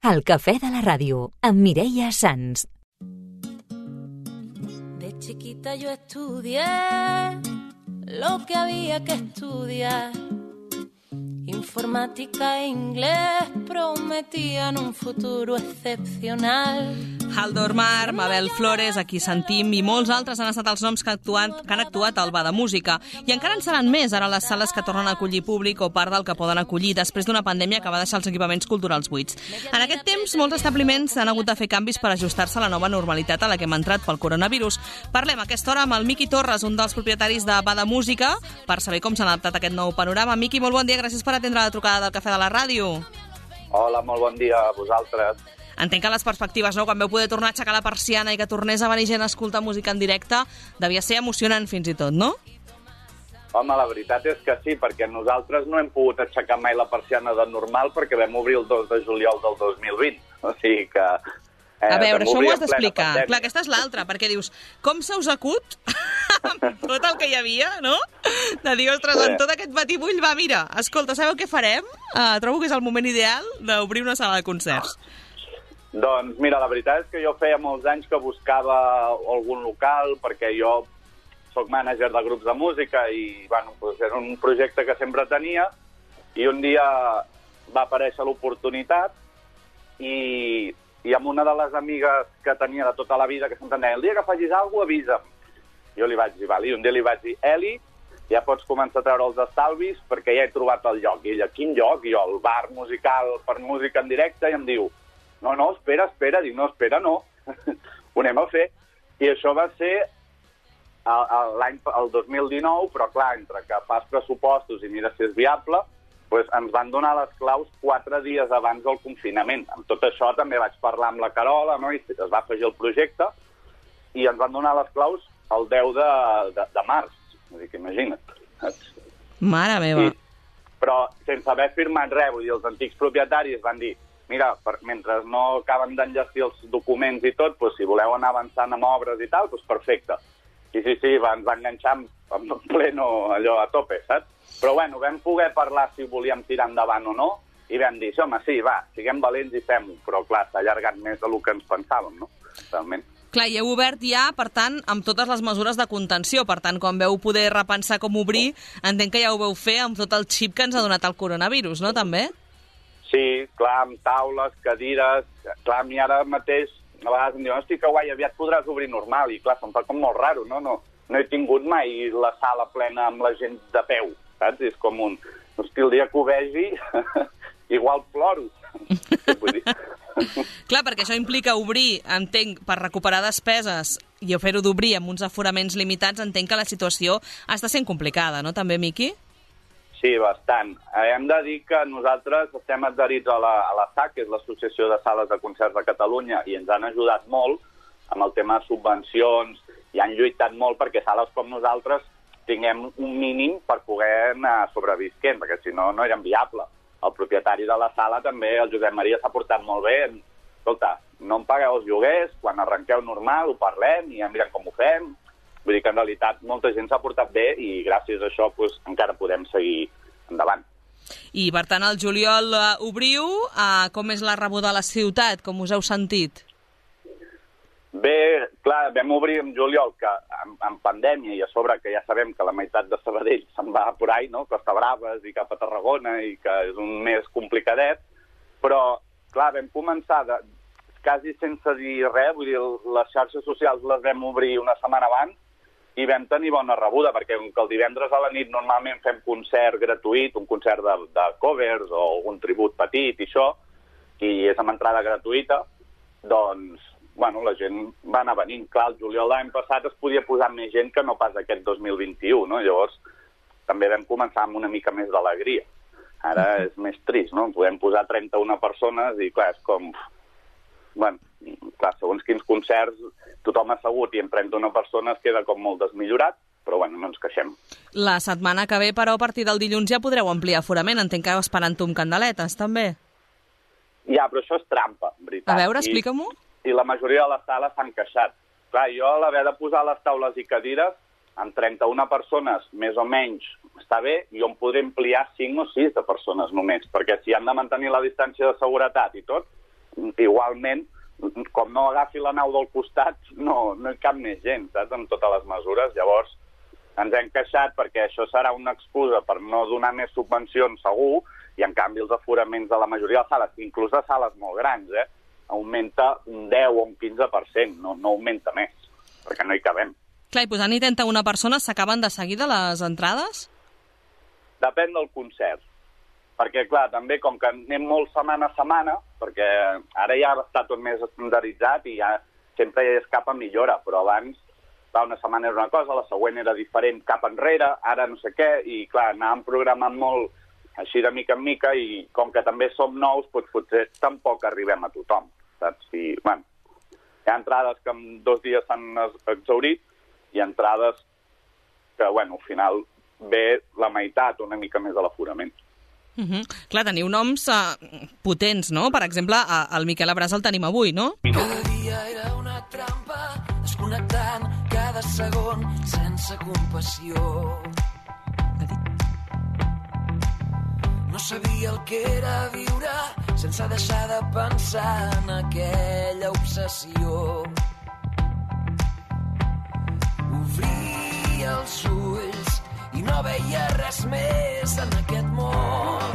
El cafè de la ràdio, amb Mireia Sans. De chiquita yo estudié lo que había que estudiar. Informàtica e inglès prometien un futur excepcional. Haldor Mar, Mabel Flores, aquí sentim, i molts altres han estat els noms que han actuat al Bar de Música. I encara en seran més ara les sales que tornen a acollir públic o part del que poden acollir després d'una pandèmia que va deixar els equipaments culturals buits. En aquest temps, molts establiments han hagut de fer canvis per ajustar-se a la nova normalitat a la que hem entrat pel coronavirus. Parlem a aquesta hora amb el Miqui Torres, un dels propietaris de Bar de Música, per saber com s'han adaptat a aquest nou panorama. Miqui, molt bon dia, gràcies per atendre la trucada del Cafè de la Ràdio. Hola, molt bon dia a vosaltres. Entenc que les perspectives, no? Quan veu poder tornar a aixecar la persiana i que tornés a venir gent a escoltar música en directe, devia ser emocionant fins i tot, no? Home, la veritat és que sí, perquè nosaltres no hem pogut aixecar mai la persiana de normal perquè vam obrir el 2 de juliol del 2020. O sigui que... A veure, això m'ho has d'explicar. Clar, aquesta és l'altra, perquè dius, com se us acut tot el que hi havia, no? De dir, ostres, en tot aquest batibull, va, mira, escolta, sabeu què farem? Trobo que és el moment ideal d'obrir una sala de concerts. Doncs mira, la veritat és que jo feia molts anys que buscava algun local, perquè jo soc mànager de grups de música i, bueno, doncs era un projecte que sempre tenia, i un dia va aparèixer l'oportunitat i amb una de les amigues que tenia de tota la vida, que sempre deia, el dia que facis alguna cosa, avisa'm. Jo li vaig dir, val, i un dia li vaig dir, Eli, ja pots començar a treure els estalvis perquè ja he trobat el lloc. I ella, quin lloc? I jo, el bar musical per música en directe, i em diu, no, espera. Dic, no, espera, no. Ho anem a fer. I això va ser el 2019, però clar, entre que fas pressupostos i mires si és viable, doncs ens van donar les claus 4 dies abans del confinament. Amb tot això també vaig parlar amb la Carola, no? I es va afegir el projecte, i ens van donar les claus el 10 de març. Vull dir que imagina't. Mare meva. Però sense haver firmat res, vull dir, els antics propietaris van dir, mira, mentre no acaben d'enllestir els documents i tot, doncs, si voleu anar avançant amb obres i tal, doncs perfecte. I sí, ens va enganxar en pleno allò a tope, saps? Però bueno, vam poder parlar si volíem tirar endavant o no, i vam dir, home, sí, va, siguem valents i fem-ho. Però clar, s'ha allargat més del que ens pensàvem, no? Realment. Clar, i heu obert ja, per tant, amb totes les mesures de contenció. Per tant, quan veu poder repensar com obrir, entenc que ja ho veu fer amb tot el xip que ens ha donat el coronavirus, no, també? Sí, clar, amb taules, cadires... Clar, a mi ara mateix, a vegades em diuen, hosti, que guai, aviat podràs obrir normal. I clar, se'm fa com molt raro, no? No he tingut mai la sala plena amb la gent de peu, saps? És com un... Hosti, el dia que ho vegi, igual ploro. Vull dir... Clar, perquè això implica obrir, entenc, per recuperar despeses i fer-ho d'obrir amb uns aforaments limitats, entenc que la situació està sent complicada, no, també, Miqui? Sí, bastant. Hem de dir que nosaltres estem adherits a la SAC, que és l'Associació de Sales de Concerts de Catalunya, i ens han ajudat molt amb el tema de subvencions, i han lluitat molt perquè sales com nosaltres tinguem un mínim per poder anar sobrevisquent, perquè si no, no era viable. El propietari de la sala també, el Josep Maria, s'ha portat molt bé. Escolta, no em pagueu els lloguers, quan arrenqueu normal ho parlem i ja mirem com ho fem. Vull dir que en realitat molta gent s'ha portat bé i gràcies a això doncs, encara podem seguir endavant. I per tant el juliol obriu, com és la rebuda a la ciutat, com us heu sentit? Bé, clar, vam obrir en juliol que en pandèmia i a sobre que ja sabem que la meitat de Sabadell se'n va por ahí, no? Costa Braves i cap a Tarragona i que és un mes complicadet, però clar, vam començar quasi sense dir res, vull dir, les xarxes socials les vam obrir una setmana abans i vam tenir bona rebuda, perquè el divendres a la nit normalment fem concert gratuït, un concert de covers o algun tribut petit i això, i és amb entrada gratuïta, doncs bueno, la gent va anar venint. Clar, el juliol l'any passat es podia posar més gent que no pas aquest 2021, no? Llavors, també vam començar amb una mica més d'alegria. Ara és més trist, no? Podem posar 31 persones i, clar, és com... Bueno, clar, segons quins concerts, tothom assegut i amb 31 persones queda com molt desmillorat, però, bueno, no ens queixem. La setmana que ve, però, a partir del dilluns ja podreu ampliar aforament. Entenc que esperant-ho amb candeletes, també. Ja, però això és trampa, en veritat. A veure, explica-m'ho. I la majoria de les sales s'han queixat. Clar, jo a l'haver de posar les taules i cadires, amb 31 persones, més o menys, està bé, jo em podré ampliar 5 o 6 de persones només, perquè si han de mantenir la distància de seguretat i tot, igualment, com no agafi la nau del costat, no hi cap més gent, saps?, amb totes les mesures. Llavors, ens hem queixat perquè això serà una excusa per no donar més subvencions, segur, i en canvi els aforaments de la majoria de sales, inclús de sales molt grans, augmenta un 10 o un 15%, no augmenta més, perquè no hi cabem. Clar, i posant-hi 31 persones, s'acaben de seguida les entrades? Depèn del concert. Perquè, clar, també com que anem molt setmana a setmana, perquè ara ja està tot més estandarditzat i ja sempre hi escapa millora, però abans una setmana era una cosa, la següent era diferent cap enrere, ara no sé què, i clar, anàvem programant molt així de mica en mica i com que també som nous, doncs potser tampoc arribem a tothom, saps? I, bueno, hi ha entrades que en 2 dies s'han exhaurit i entrades que, bueno, al final ve la meitat, una mica més de l'aforament. Clar, teniu noms potents, no? Per exemple, el Miquel Abràs el tenim avui, no? Cada dia era una trampa, desconnectant cada segon sense compassió. No sabia el que era viure sense deixar de pensar en aquella obsessió. Obria els ulls i no veia res més en aquest món.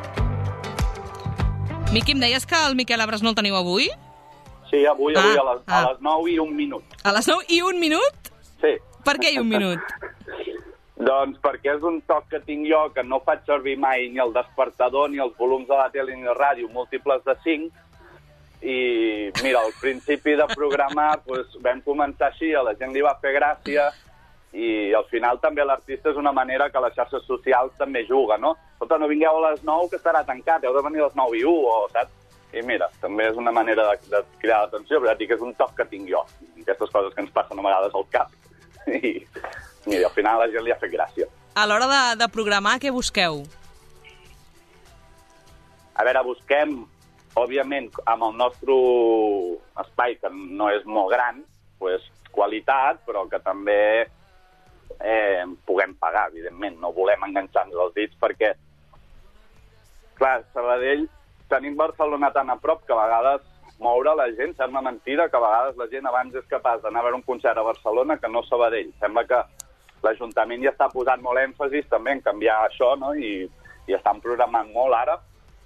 Miqui, em deies que el Miquel Abràs no el teniu avui? Sí, avui a les 9 i 1 minut. A les 9 i 1 minut? Sí. Per què i 1 minut? Doncs perquè és un toc que tinc jo, que no faig servir mai ni el despertador, ni els volums de la tele ni la ràdio, múltiples de 5, i mira, al principi de programar vam començar així, a la gent li va fer gràcia, i al final també l'artista és una manera que les xarxes socials també juga, no? Escolta, no vingueu a les 9 que estarà tancat, heu de venir a les 9 i 1, o saps? I mira, també és una manera de cridar l'atenció, però ja dic que és un toc que tinc jo, aquestes coses que ens passen a vegades al cap. I mira, al final la gent li ha fet gràcia. A l'hora de programar, què busqueu? A veure, busquem, òbviament, amb el nostre espai, que no és molt gran, qualitat, però que també puguem pagar, evidentment. No volem enganxar-nos els dits perquè, clar, Sabadell, tenim Barcelona tan a prop que a vegades moure la gent, sembla mentida que a vegades la gent abans és capaç d'anar a veure un concert a Barcelona que no a Sabadell. Sembla que l'Ajuntament ja està posant molt èmfasis també en canviar això, no? I estan programant molt ara.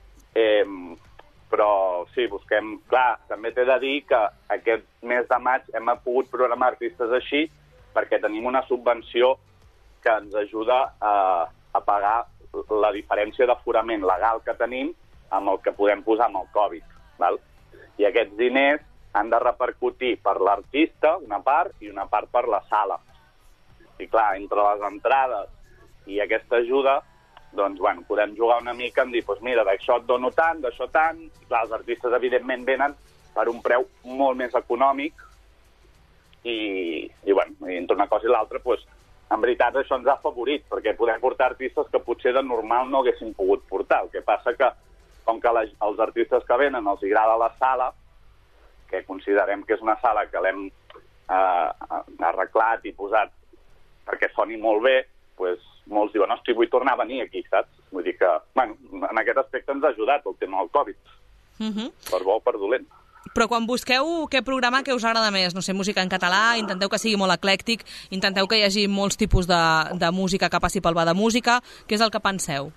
Però sí, busquem... Clar, també t'he de dir que aquest mes de maig hem pogut programar artistes així perquè tenim una subvenció que ens ajuda a pagar la diferència d'aforament legal que tenim amb el que podem posar amb el Covid, val? I aquests diners han de repercutir per l'artista, una part, i una part per la sala. I clar, entre les entrades i aquesta ajuda, doncs, bueno, podem jugar una mica en dir, doncs mira, d'això et dono tant, d'això tant, i clar, els artistes evidentment venen per un preu molt més econòmic, i bueno, i entre una cosa i l'altra, doncs, en veritat això ens ha afavorit, perquè podem portar artistes que potser de normal no haguessin pogut portar. El que passa que, com que els artistes que venen els agrada la sala, que considerem que és una sala que l'hem arreglat i posat perquè soni molt bé, doncs molts diuen, hosti, vull tornar a venir aquí, saps? Vull dir que, bueno, en aquest aspecte ens ha ajudat el tema del Covid. Per bo o per dolent. Però quan busqueu què programar, què us agrada més? No sé, música en català, intenteu que sigui molt eclèctic, intenteu que hi hagi molts tipus de música que passi pel bar de música. Què és el que penseu?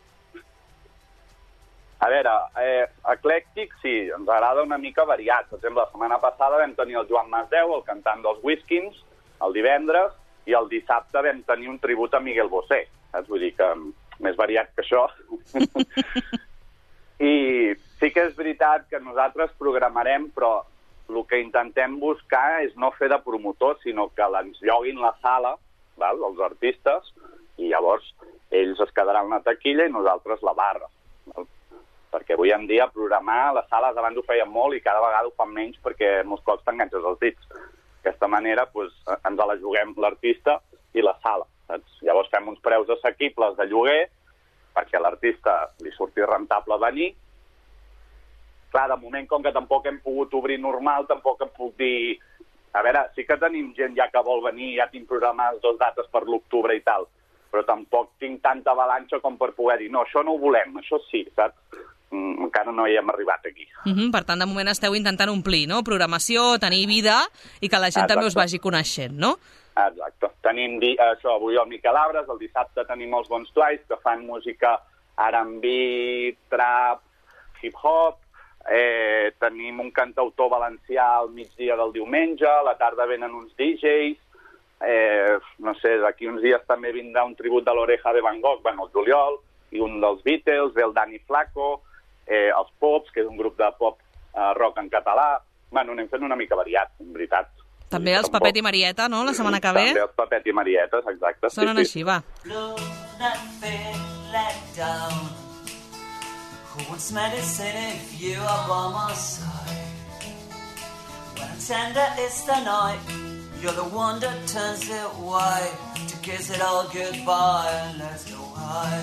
A veure, eclèctic, sí, ens agrada una mica variat. Per exemple, la setmana passada vam tenir el Joan Masdeu, el cantant dels Whiskins, el divendres, i el dissabte vam tenir un tribut a Miguel Bosé. Saps? Vull dir que més variat que això. I sí que és veritat que nosaltres programarem, però el que intentem buscar és no fer de promotor, sinó que ens lloguin la sala, val? Els artistes, i llavors ells es quedaran la taquilla i nosaltres la barra. Val? Perquè avui en dia programar les sales abans ho feien molt i cada vegada ho fan menys perquè molts cops t'enganxes els dits. D'aquesta manera doncs, ens la juguem l'artista i la sala. Saps? Llavors fem uns preus assequibles de lloguer perquè a l'artista li surti rentable venir. Clar, de moment, com que tampoc hem pogut obrir normal, tampoc em puc dir... A veure, sí que tenim gent ja que vol venir, ja tinc programades 2 dates per l'octubre i tal, però tampoc tinc tanta avalanxa com per poder dir no, això no ho volem, això sí, saps? encara no hi hem arribat aquí. Per tant, de moment esteu intentant omplir, no? Programació, tenir vida i que la gent també us vagi coneixent, no? Exacte. Tenim això, avui el Miquel Abres, el dissabte tenim els Bons Twice, que fan música R&B, trap, hip-hop, tenim un cantautor valencià al migdia del diumenge, a la tarda venen uns DJs, no sé, d'aquí uns dies també vindrà un tribut de l'Oreja de Van Gogh, el juliol, i un dels Beatles, el Dani Flaco, els Pops, que és un grup de pop rock en català. Bueno, anem fent una mica variat, en veritat. També els Papet i Marieta, no?, la setmana que ve? També els Papet i Marietes, exacte. Sonen així, va. Who wants medicine if you are by my side? When I'm tender it's the night, you're the one that turns it white, to kiss it all goodbye and let's go high.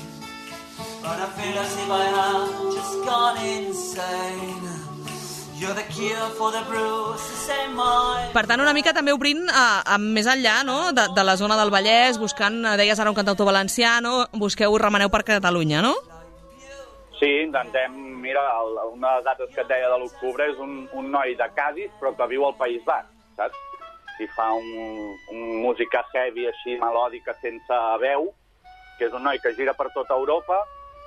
But I feel as if I have just gone insane. You're the cure for the bruise, the same mind. Per tant, una mica també obrint més enllà, no?, de la zona del Vallès, buscant, deies ara un cantautor valencià, no?, busqueu, remeneu per Catalunya, no? Sí, intentem, mira, una de les dates que et deia de l'octubre és un noi de Cádiz, però que viu al País Basc, saps? I fa un música heavy així, melòdica, sense veu, que és un noi que gira per tota Europa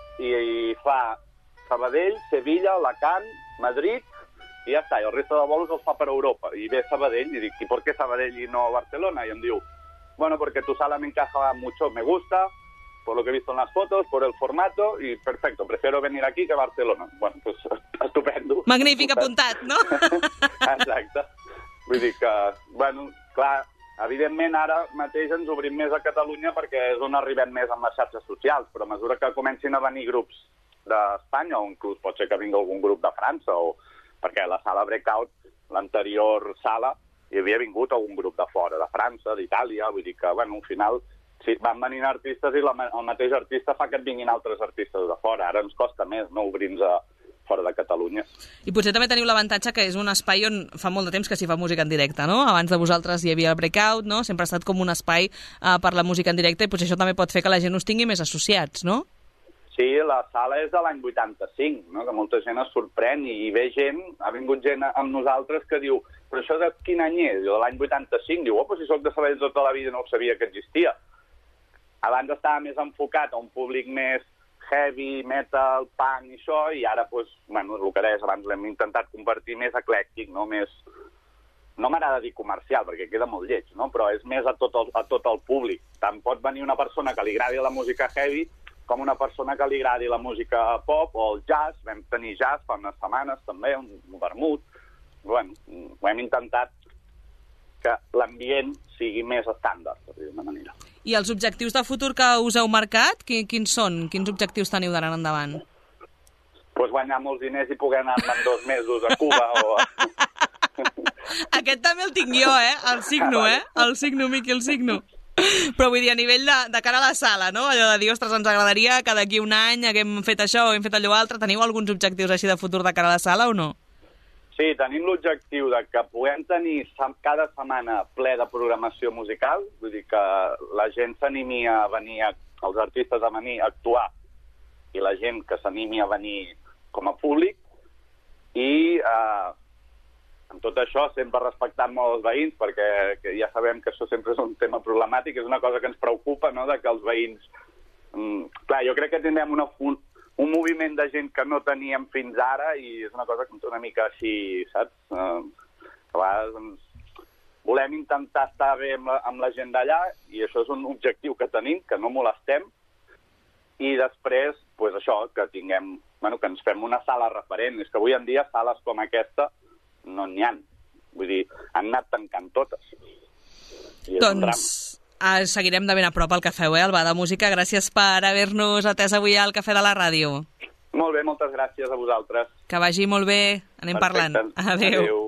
i fa Sabadell, Sevilla, Alacant, Madrid, i ja està, i el resta de bolos els fa per Europa. I ve Sabadell i dic, ¿y por qué Sabadell y no Barcelona? I em diu, bueno, porque tu sala me encaja mucho, me gusta, por lo que he visto en las fotos, por el formato, y perfecto, prefiero venir aquí que a Barcelona. Bueno, pues estupendo. Magnífic, apuntat, no? Exacte. Vull dir que, bueno, clar, evidentment ara mateix ens obrim més a Catalunya perquè és on arribem més amb les xarxes socials, però a mesura que comencin a venir grups d'Espanya, o inclús pot ser que vingui algun grup de França, o perquè la sala Breakout, l'anterior sala, hi havia vingut algun grup de fora, de França, d'Itàlia, vull dir que, bueno, al final, sí, van venint artistes i el mateix artista fa que et vinguin altres artistes de fora. Ara ens costa més, no, obrir-nos fora de Catalunya. I potser també teniu l'avantatge que és un espai on fa molt de temps que s'hi fa música en directe, no? Abans de vosaltres hi havia el Breakout, no? Sempre ha estat com un espai per la música en directe i potser això també pot fer que la gent us tingui més associats, no? Sí, la sala és de l'any 85, no? Que molta gent es sorprèn i ve gent, ha vingut gent amb nosaltres que diu, però això de quin any és? Jo de l'any 85, diu, però si soc de Sabadell tota la vida no sabia que existia. Abans estava més enfocat a un públic més heavy, metal, punk i això, i ara, doncs, bueno, el que deies abans, l'hem intentat convertir més eclèctic, no? Més, no m'agrada dir comercial, perquè queda molt lleig, no? Però és més a tot el públic. Tant pot venir una persona que li agradi la música heavy com una persona que li agradi la música pop o el jazz. Vam tenir jazz fa unes setmanes també, un vermut. Bueno, ho hem intentat que l'ambient sigui més estàndard, per dir d'una manera. I els objectius de futur que us heu marcat, quins són? Quins objectius teniu d'ara endavant? Pues guanyar molts diners i poder anar en 2 mesos a Cuba o... Aquest també el tinc jo, El signo, El signo, Miqui, el signo. Però vull dir, a nivell de cara a la sala, no? Allò de dir, ostres, ens agradaria que d'aquí un any haguem fet això o hem fet allò altre. Teniu alguns objectius així de futur de cara a la sala o no? Sí, tenim l'objectiu de que puguem tenir cada setmana ple de programació musical, vull dir que la gent s'animi a venir, els artistes a venir a actuar, i la gent que s'animi a venir com a públic, i amb tot això sempre respectant molt els veïns, perquè ja sabem que això sempre és un tema problemàtic, és una cosa que ens preocupa, no?, de que els veïns... Clar, jo crec que tindrem un moviment de gent que no teníem fins ara i és una cosa una mica així, saps? A vegades volem intentar estar bé amb la gent d'allà i això és un objectiu que tenim, que no molestem, i després, pues això, que tinguem, bueno, que ens fem una sala referent. És que avui en dia sales com aquesta no n'hi ha. Vull dir, han anat tancant totes. Doncs seguirem de ben a prop el que feu, el Bar de Música. Gràcies per haver-nos atès avui al Cafè de la Ràdio. Molt bé, moltes gràcies a vosaltres. Que vagi molt bé. Anem parlant. Adéu.